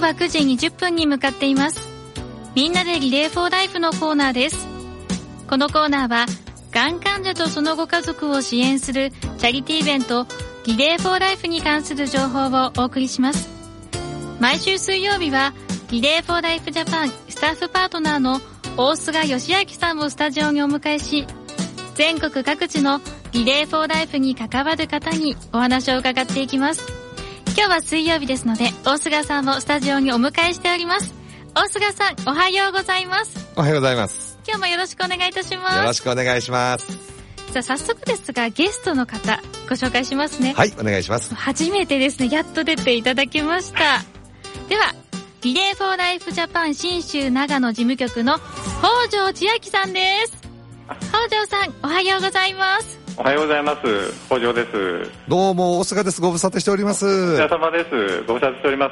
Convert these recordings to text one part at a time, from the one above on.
は9時20分に向かっています。みんなでリレーフォーライフのコーナーです。このコーナーはがん患者とそのご家族を支援するチャリティーイベントリレーフォーライフに関する情報をお送りします。毎週水曜日はリレーフォーライフジャパンスタッフパートナーの大菅義明さんをスタジオにお迎えし、全国各地のリレーフォーライフに関わる方にお話を伺っていきます。今日は水曜日ですので、大菅さんをスタジオにお迎えしております。大菅さん、おはようございます。 おはようございます。 今日もよろしくお願いいたします。 よろしくお願いします。 さあ、早速ですが、ゲストの方、ご紹介しますね。 はい、お願いします。 初めてですね、やっと出ていただきました。では、リレーフォーライフジャパン信州長野事務局の北条千秋さんです。北条さん、おはようございます。 おはようございます。北条です。 どうも、大菅です。ご無沙汰しております。 お疲れ様です。ご無沙汰しております。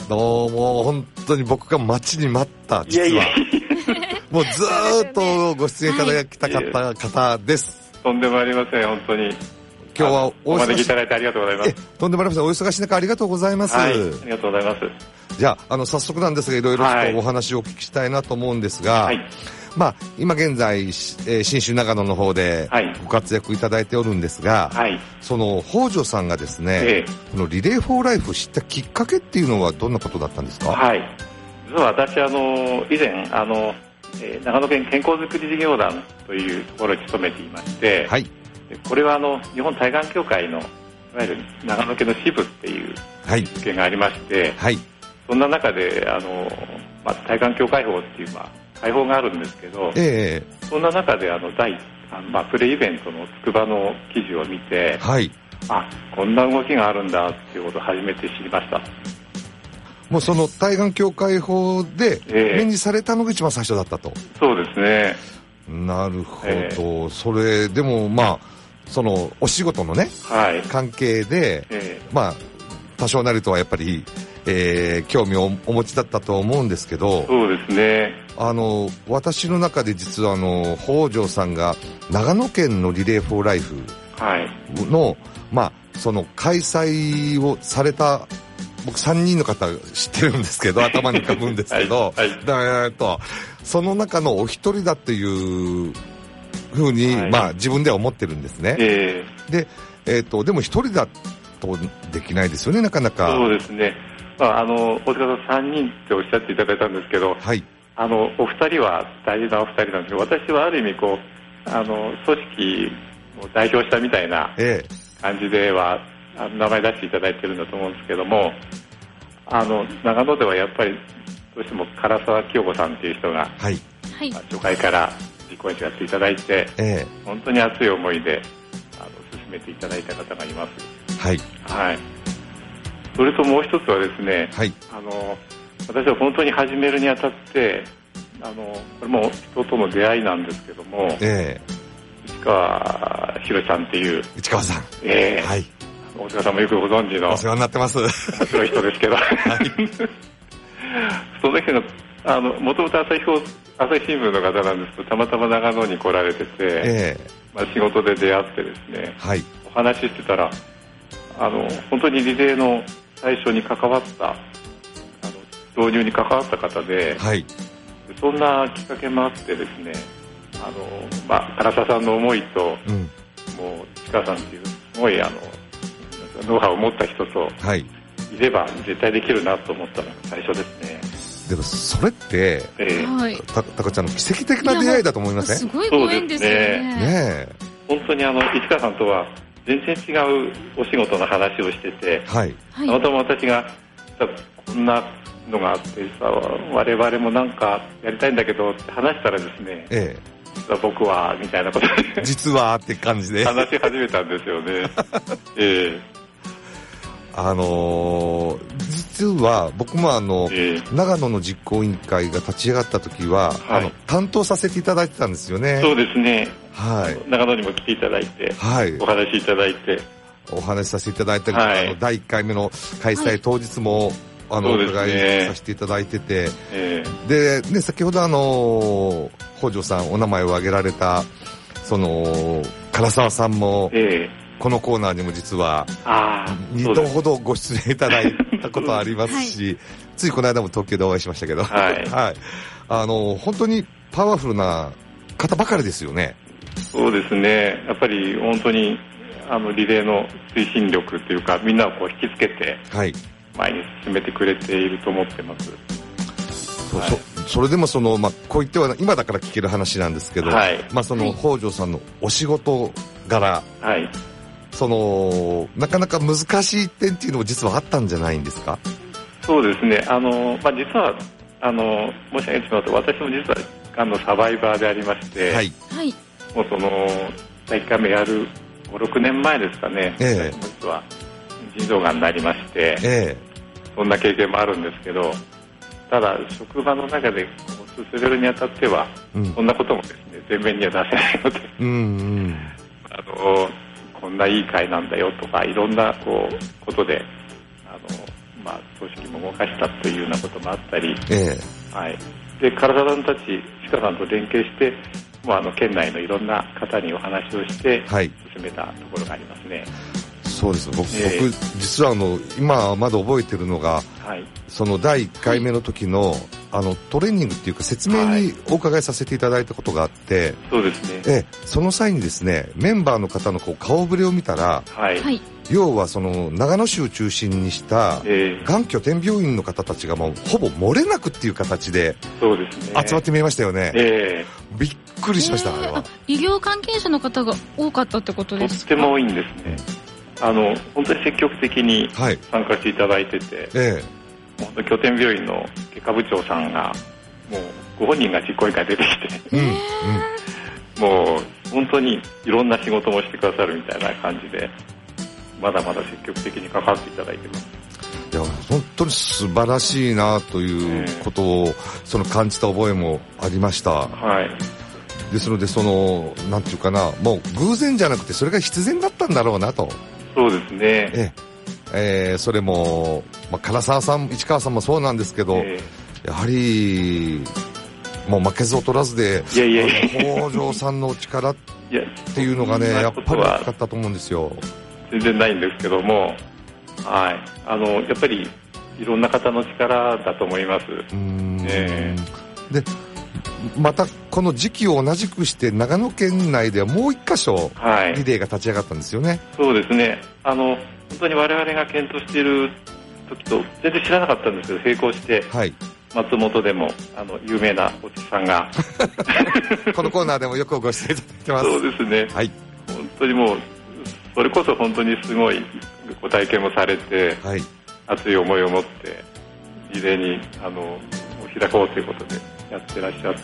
どうも、本当に僕が待ちに待った、実は。もうずーっとご出演いただきたかった方です。 とんでもありません、本当に。 今日はお招きいただいてありがとうございます。 とんでもありません。お忙しい中ありがとうございます。 はい、ありがとうございます。 じゃあ、早速なんですが、いろいろとお話をお聞きしたいなと思うんですが、はい、まあ、今現在、信州長野の方でご活躍いただいておるんですが、はい、その北条さんがですね、このリレーフォーライフを知ったきっかけっていうのはどんなことだったんですか？ はい、実は私以前長野県健康づくり事業団というところに勤めていまして、はい、これは日本対がん協会のいわゆる長野県の支部っていう事件がありまして、はい、そんな中で対がん協会法っていう会法があるんですけど、そんな中でプレイベントのつくばの記事を見て、はい、こんな動きがあるんだっていうことを初めて知りました。 もうその対がん協会法で目にされたのが一番最初だったと。 そうですね。 なるほど。それでもそのお仕事のね、はい、関係で、多少なりとはやっぱり、興味をお持ちだったと思うんですけど。 そうですね。 私の中で実は北条さんが長野県のリレーフォーライフの、その開催をされた僕3人の方知ってるんですけど、頭に浮かぶんですけど、はい、その中のお一人だっていうふうに、はい、自分では思ってるんですね。で、でも一人だとできないですよね、なかなか。 そうですね。大塚さん3人っておっしゃっていただいたんですけど、はい、お二人は大事なお二人なんですけど、私はある意味組織を代表したみたいな感じでは、名前出していただいてるんだと思うんですけども、長野ではやっぱりどうしても唐沢清子さんっていう人が、はい、初回から実行委員長やっていただいて、本当に熱い思いで進めていただいた方がいます。はい、はい、それともう一つはですね、はい、私は本当に始めるにあたってこれも人との出会いなんですけども、市川博さんっていう市川さん、 はい、大塚さんもよくご存知のお世話になってます。 面白い人ですけど、はい、その人がもともと朝日新聞の方なんですけど、たまたま長野に来られてて、仕事で出会ってですね、はい、お話ししてたら本当にリレーの最初に関わった導入に関わった方で、はい、そんなきっかけもあってですね、唐沢さんの思いと、もう市川さんっていうすごいノウハウを持った人といれば絶対できるなと思ったのが最初ですね。 でもそれって、たかちゃんの奇跡的な出会いだと思いません？ すごいご縁ですよね。 本当に市川さんとは全然違うお仕事の話をしてて、はい、たまたま私がこんなのがあってさ、我々もなんかやりたいんだけどって話したらですね、僕はみたいなことで実はって感じで話し始めたんですよね。 実は僕も長野の実行委員会が立ち上がった時は、担当させていただいてたんですよね。 そうですね、 はい、 長野にも来ていただいて、はい、お話しいただいてお話しさせていただいて、第1回目の開催当日も、お伺いさせていただいてて、でね、先ほど北条さんお名前を挙げられたその唐沢さんも、 このコーナーにも実は2度ほどご出演いただいたことありますし、はい、ついこの間も東京でお会いしましたけど、はいはい、本当にパワフルな方ばかりですよね。 そうですね、やっぱり本当にリレーの推進力というか、みんなをこう引きつけて前に進めてくれていると思ってます。 はい、それでもこう言っては今だから聞ける話なんですけど、はい、北条さんのお仕事柄、はい、なかなか難しい点っていうのも実はあったんじゃないんですか？ そうですね、実は申し上げてしまうと、私も実はがんのサバイバーでありまして、はい、もう第1回目やる5、6年前ですかね、実は腎臓がんになりまして、そんな経験もあるんですけど、ただ職場の中で進めるにあたっては、そんなこともですね、前面には出せないので、こんないい会なんだよとか、いろんなことで組織も動かしたというようなこともあったり、はい、で体さんたち鹿さんと連携して、県内のいろんな方にお話をして進めたところがありますね。 そうです。僕実は今まだ覚えてるのが、はい、第1回目の時の、トレーニングっていうか説明にお伺いさせていただいたことがあって、 そうですね。 その際にですね、メンバーの方の顔ぶれを見たら、はい、要は長野市を中心にしたがん拠点病院の方たちがもうほぼ漏れなくっていう形で集まってみえましたよね。びっくりしました。あれは医療関係者の方が多かったってことですか？ とっても多いんですね。本当に積極的に参加していただいてて、本当拠点病院の外科部長さんがもうご本人が実行委員会出てきて、もう本当にいろんな仕事もしてくださるみたいな感じで、まだまだ積極的に関わっていただいてます。 いや本当に素晴らしいなということを、感じた覚えもありました。はい。ですのでなんていうかな、もう偶然じゃなくてそれが必然だったんだろうなと。 そうですね。 それも、唐沢さん、市川さんもそうなんですけど、やはりもう負けず劣らずで、北条さんの力っていうのがね、やっぱり大きかったと思うんですよ。 全然ないんですけども、はい、やっぱりいろんな方の力だと思います。 でまたこの時期を同じくして長野県内ではもう一箇所リレーが立ち上がったんですよね。 そうですね。本当に我々が検討している時と全然知らなかったんですけど、成功して、はい、松本でも有名なおじさんがこのコーナーでもよくご出演いただいてます。 そうですね。はい。本当にもうそれこそ本当にすごいご体験もされて、はい、熱い思いを持ってリレーに開こうということでやってらっしゃって、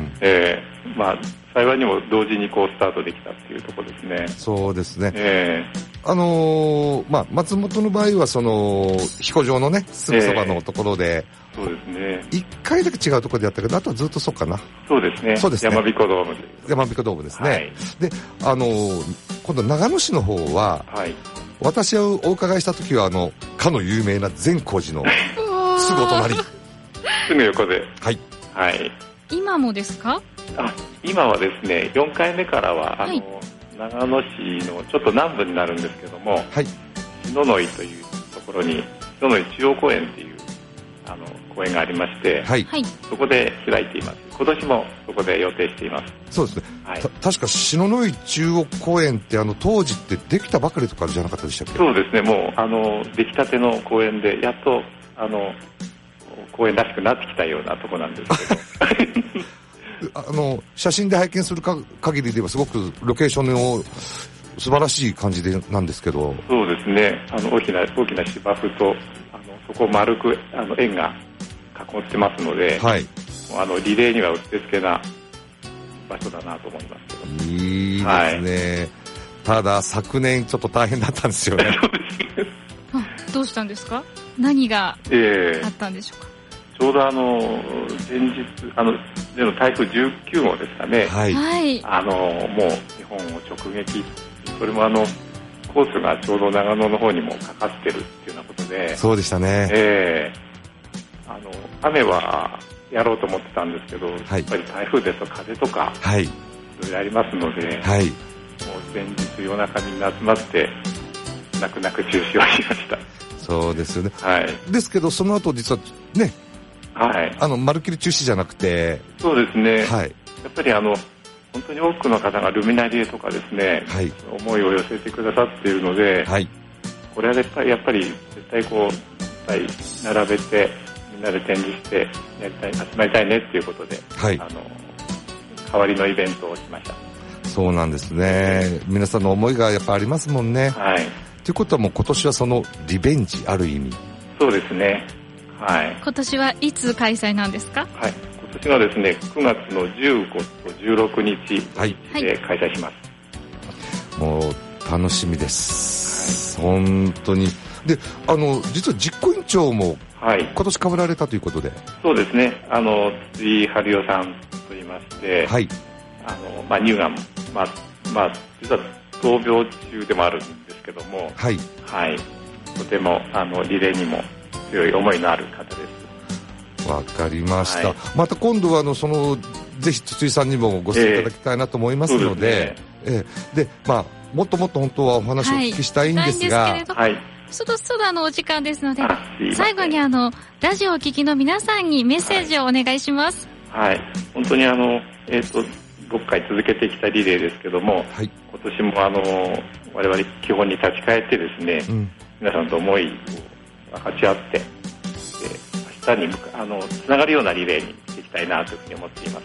幸いにも同時にスタートできたっていうところですね。 そうですね。松本の場合は彦城のねすぐそばのところで、 そうですね。 1回だけ違うところでやったけど、あとはずっとそうかな。 そうですね。そうですね。山彦ドームで。 山彦ドームですね。はい、で、今度長野市の方は、はい、私がお伺いした時はかの有名な善光寺のすぐお隣。 すぐ横で。 はい。 はい。 今もですか？ 今はですね、4回目からは長野市のちょっと南部になるんですけども、はい、篠ノ井というところに篠ノ井中央公園っていう公園がありまして、はい、そこで開いています。今年もそこで予定しています。 そうですね。はい、確か篠ノ井中央公園って当時ってできたばかりとかじゃなかったでしたっけ？ そうですね。もうできたての公園でやっと公園らしくなってきたようなとこなんですけど写真で拝見する限りではすごくロケーションの素晴らしい感じなんですけど。 そうですね。大きな芝生とそこを丸く円が囲ってますので、はい、リレーにはうってつけな場所だなと思いますけど。 いいですね。はい、ただ昨年ちょっと大変だったんですよね。 そうですね。 どうしたんですか？何があったんでしょうか？ ちょうど前日での台風19号ですかね。はい。もう日本を直撃、それもコースがちょうど長野の方にもかかってるっていうようなことで。 そうでしたね。 雨はやろうと思ってたんですけど、はい、やっぱり台風ですと風とか、はい、いろいろありますので、はい、もう前日夜中みんな集まって泣く泣く中止をしました。 そうですよね。 はい。 ですけどその後実はね、 はい。 まるっきり中止じゃなくて。 そうですね。 はい。 やっぱり本当に多くの方がルミナリエとかですね、はい、思いを寄せてくださっているので、はい、これはやっぱり絶対並べてみんなで展示して集まりたいねっていうことで、はい、代わりのイベントをしました。 そうなんですね。皆さんの思いがやっぱありますもんね。 はい。 ということはもう今年はそのリベンジある意味。 そうですね。はい。 今年はいつ開催なんですか？ はい。今年はですね、9月の15と16日で開催します。 もう楽しみです。はい、本当に。で、実は実行委員長も今年変わられたということで。 そうですね。辻井春代さんと言いまして、はい。乳がん、実は闘病中でもあるんですけども、はい。はい。とても、リレーにも強い思いのある方です。 わかりました。はい、また今度はぜひ筒井さんにもご出演いただきたいなと思いますので、で、もっともっと本当はお話をお聞きしたいんですが、 はい。そろそろお時間ですので、最後にラジオをお聞きの皆さんにメッセージをお願いします。 はい。本当に6回続けてきたリレーですけども、はい、今年も我々基本に立ち返ってですね、皆さんと思いを分かち合って、明日につながるようなリレーにしていきたいなというふうに思っています。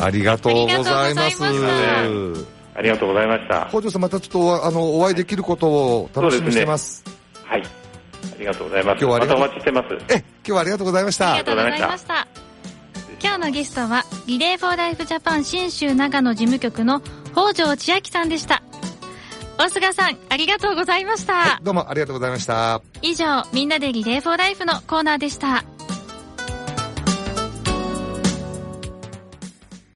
ありがとうございます。 ありがとうございました。 北条さん、またちょっとお会いできることを楽しみにしてます。 はい。ありがとうございます。今日はまたお待ちしてます。 今日はありがとうございました。 ありがとうございました。今日のゲストはリレーフォーライフジャパン信州長野事務局の北条千秋さんでした。大菅さん、ありがとうございました。 はい、どうもありがとうございました。 以上、みんなでリレーフォーライフのコーナーでした。